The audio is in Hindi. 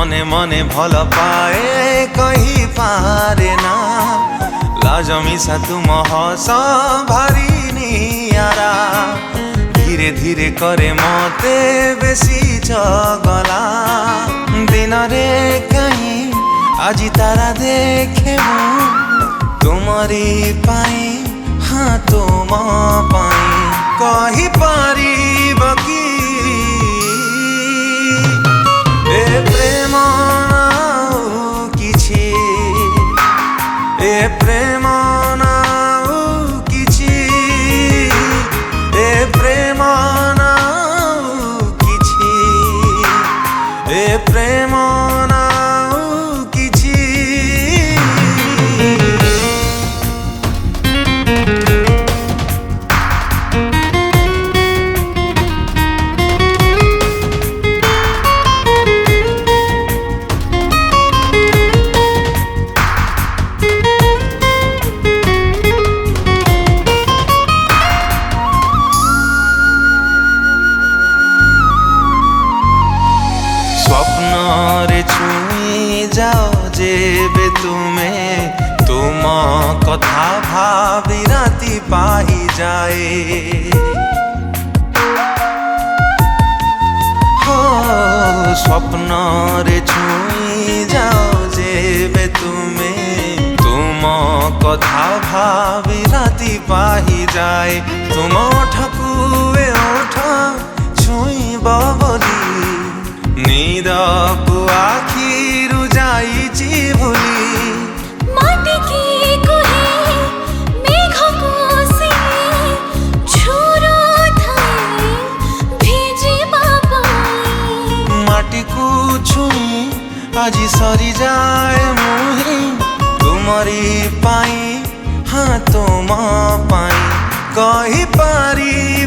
मने मने भल पाए कही पारे ना लाज मिसा तुम हस भारी नियारा धीरे धीरे करे मते बेसी चगला दिन रे कहीं आज तारा देखे तुमरी पाई हाँ तुम पाई कही पारिब कि ए प्रेम नाउ किछि ए प्रेम नाउ किछि ए प्रेम नाउ किछि ए प्रेम नाउ किछि स्वप्न छुई जाओ जेबे तुम्हें तुम कथा भावी राति पाही जाए हो स्वप्न छुई जाओ जेबे तुम्हें तुम कथा भावी राति पाही जाए तुम ठकुए ओठ छुई बोली नींद को आखिरु जाइछि भूली माटी की कोहे मेघ को से छोरो थाए भेजे बापाई माटी को छुई आज सरी जाए मुही तुमरी पाई हाँ तुम पाई कही पारी